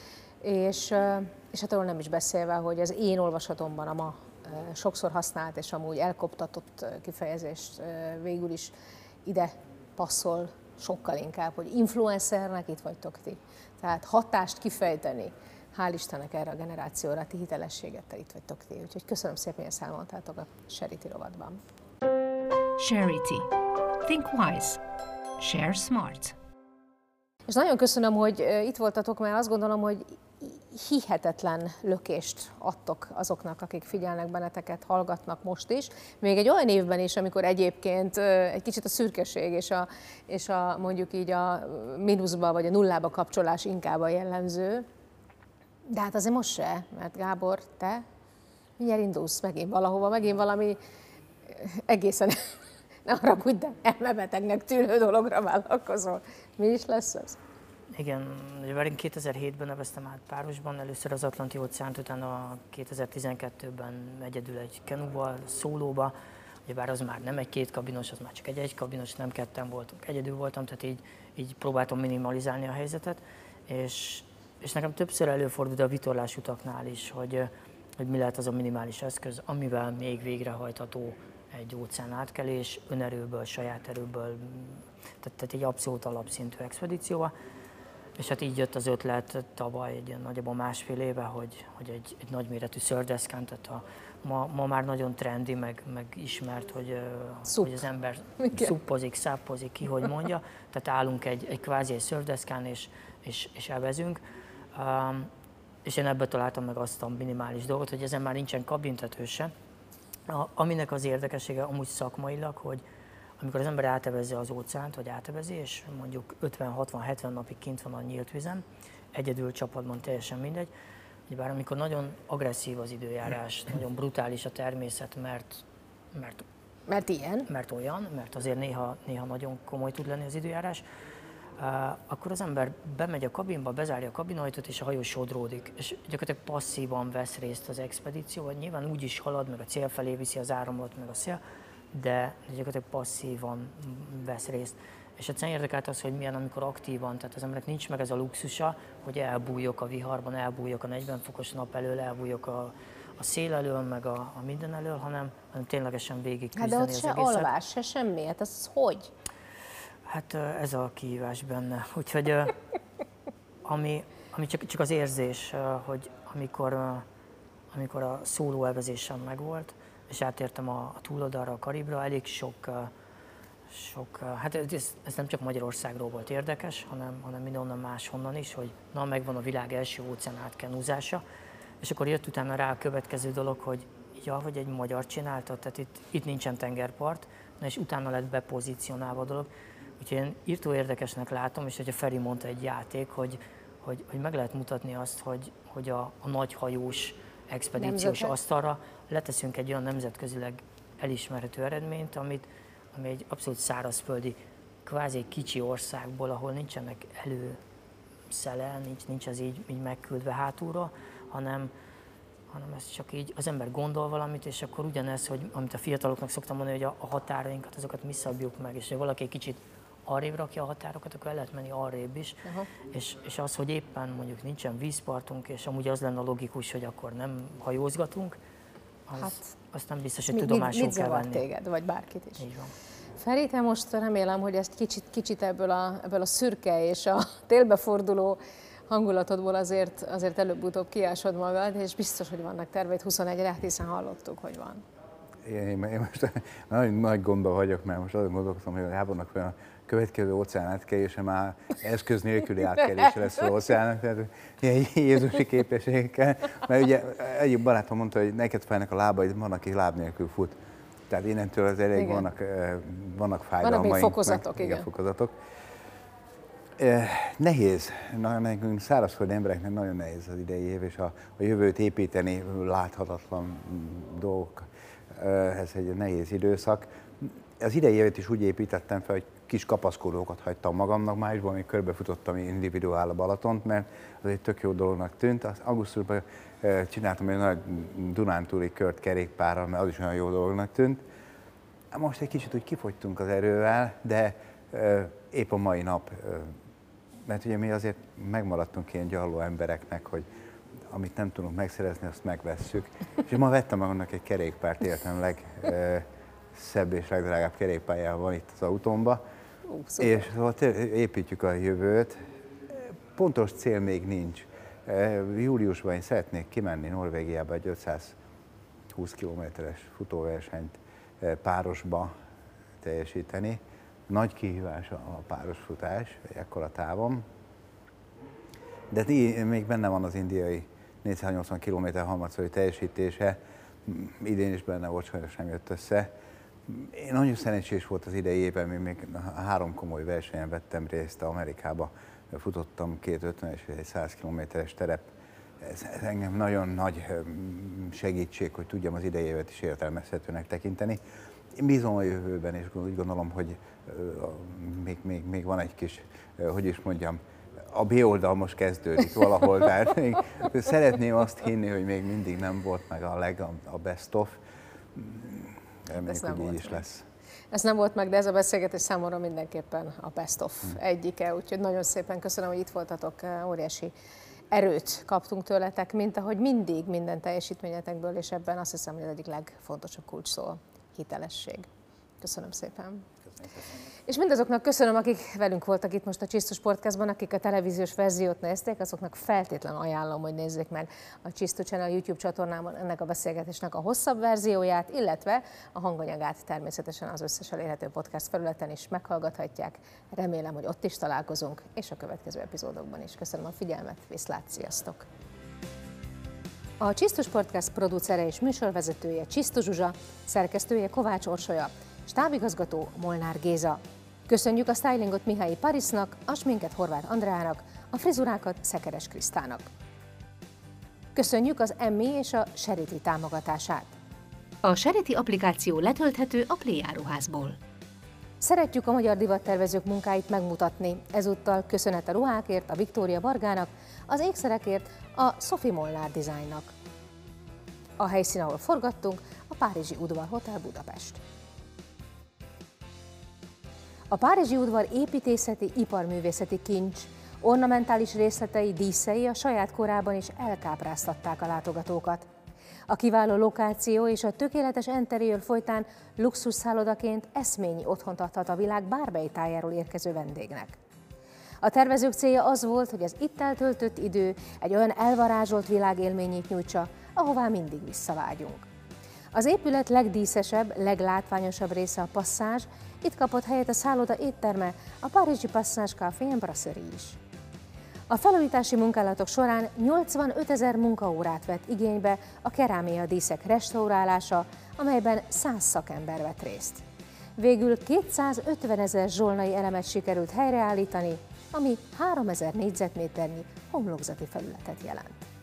Speaker 2: És, és hát arról nem is beszélve, hogy az én olvasatomban a ma sokszor használt és amúgy elkoptatott kifejezés végül is ide passzol sokkal inkább, hogy influencernek itt vagytok ti. Tehát hatást kifejteni. Hál' Istennek erre a generációra, ti hitelességettel itt vagytok ti. Úgyhogy köszönöm szépen, hogy ezt elmondtátok a Charity rovatban.
Speaker 5: Charity. Think wise. Share smart.
Speaker 2: És nagyon köszönöm, hogy itt voltatok, mert azt gondolom, hogy hihetetlen lökést adtok azoknak, akik figyelnek benneteket, hallgatnak most is. Még egy olyan évben is, amikor egyébként egy kicsit a szürkeség és a, és a mondjuk így a mínuszba vagy a nullába kapcsolás inkább a jellemző. De hát azért most se, mert Gábor, te mindjárt indulsz megint valahova, megint valami egészen, ne haragudj, de elmebetegnek tűnő dologra vállalkozol. Mi is lesz ez?
Speaker 4: Igen, ugye kétezer-hétben neveztem át párosban, először az Atlanti-óceánt, utána kétezer-tizenkettőben egyedül egy kenuval, szólóba. Ugyebár az már nem egy két kabinos, az már csak egy egy kabinos, nem ketten voltunk, egyedül voltam, tehát így, így próbáltam minimalizálni a helyzetet. És, és nekem többször előfordult a vitorlás utaknál is, hogy, hogy mi lehet az a minimális eszköz, amivel még végrehajtható egy óceán átkelés, önerőből, saját erőből, tehát, tehát egy abszolút alapszintű expedícióval. És hát így jött az ötlet tavaly, egy ilyen nagyjából másfél éve, hogy, hogy egy, egy nagyméretű szördeszkán, tehát a, ma, ma már nagyon trendi, meg, meg ismert, hogy, hogy az ember szuppozik, száppozik, ki hogy mondja. Tehát állunk egy, egy kvázi egy szördeszkán, és, és, és evezünk. Um, és én ebből találtam meg azt a minimális dolgot, hogy ezen már nincsen kabintető se. A, aminek az érdekessége amúgy szakmailag, hogy amikor az ember átevezze az óceánt, vagy átevezi, és mondjuk ötven, hatvan, hetven napig kint van a nyílt vízen, egyedül csapatban teljesen mindegy, bár amikor nagyon agresszív az időjárás, nagyon brutális a természet, mert, mert,
Speaker 2: mert ilyen,
Speaker 4: mert olyan, mert azért néha, néha nagyon komoly tud lenni az időjárás, Uh, akkor az ember bemegy a kabinba, bezárja a kabinajtót, és a hajó sodródik, és gyakorlatilag passzívan vesz részt az expedícióban. Nyilván úgy is halad, meg a cél felé viszi az áramlat, meg a szél, de gyakorlatilag passzívan vesz részt. És egyszerűen érdekelt az, hogy milyen, amikor aktívan, tehát az embernek nincs meg ez a luxusa, hogy elbújok a viharban, elbújok a negyven fokos nap elől, elbújok a, a szél elől, meg a, a minden elől, hanem, hanem ténylegesen végig küzdeni
Speaker 2: hát de ott
Speaker 4: az
Speaker 2: se
Speaker 4: egészet.
Speaker 2: alvás, se semmi, hát ez hogy?
Speaker 4: Hát ez a kihívás benne. Úgyhogy ami, ami csak, csak az érzés, hogy amikor, amikor a szóló evezésem megvolt, és átértem a, a túloldalra, a Karibra, elég sok, sok hát ez, ez nem csak Magyarországról volt érdekes, hanem, hanem mindenonnan máshonnan is, hogy na, megvan a világ első óceán átkenúzása, és akkor jött utána rá a következő dolog, hogy ja, hogy egy magyar csinálta, tehát itt, itt nincsen tengerpart, na, és utána lett bepozícionálva a dolog. Úgyhogy én írtó érdekesnek látom, és hogyha Feri mondta egy játék, hogy, hogy, hogy meg lehet mutatni azt, hogy, hogy a, a nagyhajós expedíciós
Speaker 2: Nemzetek.
Speaker 4: asztalra leteszünk egy olyan nemzetközileg elismerhető eredményt, amit, ami egy abszolút szárazföldi, kvázi egy kicsi országból, ahol nincsenek előszele, nincs, nincs ez így, így megküldve hátulra, hanem, hanem ez csak így, az ember gondol valamit, és akkor ugyanez, hogy amit a fiataloknak szoktam mondani, hogy a, a határainkat, azokat mi szabjuk meg, és ha valaki egy kicsit arrébb rakja a határokat, akkor el lehet menni arrébb is, és, és az, hogy éppen mondjuk nincsen vízpartunk, és amúgy az lenne logikus, hogy akkor nem hajózgatunk, az,
Speaker 2: Hát,
Speaker 4: azt nem biztos, hogy
Speaker 2: mi,
Speaker 4: tudomásul
Speaker 2: mit
Speaker 4: kell
Speaker 2: zavar
Speaker 4: venni.
Speaker 2: téged, vagy bárkit is?
Speaker 4: Így van.
Speaker 2: Feri, te most remélem, hogy ezt kicsit, kicsit ebből, a, ebből a szürke és a télbeforduló hangulatodból azért, azért előbb-utóbb kiásod magad, és biztos, hogy vannak terveid huszonegyre, hiszen hallottuk, hogy van.
Speaker 3: Én, én most nagy, nagy gondban vagyok, mert most azon gondolkozom, hogy a Gábornak olyan következő óceán átkelése már eszköz nélküli átkelése lesz az óceánnak, tehát ilyen jézusi képességekkel. Mert ugye egyik barátom mondta, hogy neked fájnak a lábaid, van, aki láb nélkül fut. Tehát innentől az elég vannak, vannak fájdalmaink.
Speaker 2: Vannak még fokozatok,
Speaker 3: meg,
Speaker 2: igen.
Speaker 3: fokozatok. Eh, nehéz, Na, nekünk szárazföldi embereknek nagyon nehéz az idei év, és a, a jövőt építeni láthatatlan dolgok, eh, ez egy nehéz időszak. Az idei évet is úgy építettem fel, hogy kis kapaszkodókat hagytam magamnak májusban, még körbefutottam individuál a Balatont, mert az egy tök jó dolognak tűnt. Az augusztusban eh, csináltam egy nagy Dunántúli kört kerékpárral, mert az is olyan jó dolognak tűnt. Most egy kicsit úgy kifogytunk az erővel, de eh, épp a mai nap, mert ugye mi azért megmaradtunk ilyen gyarló embereknek, hogy amit nem tudunk megszerezni, azt megvesszük. És ma vettem magamnak egy kerékpárt, életem legszebb és legdrágább kerékpárjával van itt az autómba.
Speaker 2: Ú,
Speaker 3: és szóval építjük a jövőt. Pontos cél még nincs. Júliusban én szeretnék kimenni Norvégiába egy ötszázhúsz kilométeres futóversenyt párosba teljesíteni. Nagy kihívás a párosfutás, ekkora távon. De még benne van az indiai négyszáznyolcvan kilométer harmadszori teljesítése. Idén is benne volt, sajnos nem jött össze. Én nagyon szerencsés volt az idei évben, még három komoly versenyen vettem részt Amerikába. Futottam két ötvenes és egy száz kilométeres terep. Ez, ez engem nagyon nagy segítség, hogy tudjam az idei évet is értelmezhetőnek tekinteni. Én bízom a jövőben, és úgy gondolom, hogy még, még, még van egy kis, hogy is mondjam, a B-oldal most kezdődik valahol, tehát még szeretném azt hinni, hogy még mindig nem volt meg a leg, a best of. Reméljük, hogy így is lesz.
Speaker 2: Ez nem volt meg, de ez a beszélgetés számomra mindenképpen a best of hmm. egyike, úgyhogy nagyon szépen köszönöm, hogy itt voltatok, óriási erőt kaptunk tőletek, mint ahogy mindig minden teljesítményetekből, és ebben azt hiszem, hogy az egyik legfontosabb kulcs szó, hitelesség. Köszönöm szépen. Köszönöm. És mindazoknak köszönöm, akik velünk voltak itt most a Csisztus Podcastban, akik a televíziós verziót nézték, azoknak feltétlenül ajánlom, hogy nézzék meg a Csisztus Channel YouTube csatornában ennek a beszélgetésnek a hosszabb verzióját, illetve a hanganyagát természetesen az összes elérhető podcast felületen is meghallgathatják. Remélem, hogy ott is találkozunk, és a következő epizódokban is. Köszönöm a figyelmet, viszlát, sziasztok! A Csisztus Podcast producere és műsorvezetője Csisztus Zsuzsa, szerkesztője Kovács Orsolya, stábigazgató Molnár Géza. Köszönjük a stylingot Mihály Parisnak, a sminket Horváth Andreának, a frizurákat Szekeres Krisztának. Köszönjük az Emmi és a Charity támogatását.
Speaker 5: A Charity applikáció letölthető a Play áruházból.
Speaker 2: Szeretjük a magyar divattervezők munkáit megmutatni, ezúttal köszönet a ruhákért a Viktória Vargának, az ékszerekért a Sophie Molnár Designnak. A helyszín, ahol forgattunk, a Párizsi Udvar Hotel Budapest. A Párizsi Udvar építészeti, iparművészeti kincs, ornamentális részletei, díszei a saját korában is elkápráztatták a látogatókat. A kiváló lokáció és a tökéletes interiőr folytán luxusszállodaként eszményi otthont adhat a világ bármely tájáról érkező vendégnek. A tervezők célja az volt, hogy az itt eltöltött idő egy olyan elvarázsolt világélményét nyújtsa, ahová mindig visszavágyunk. Az épület legdíszesebb, leglátványosabb része a Passage, itt kapott helyet a szálloda étterme, a párizsi Passage Café and Brasserie is. A felújítási munkálatok során nyolcvanötezer munkaórát vett igénybe a kerámia díszek restaurálása, amelyben száz szakember vett részt. Végül kétszázötvenezer zsolnai elemet sikerült helyreállítani, ami háromezer négyzetméternyi homlokzati felületet jelent.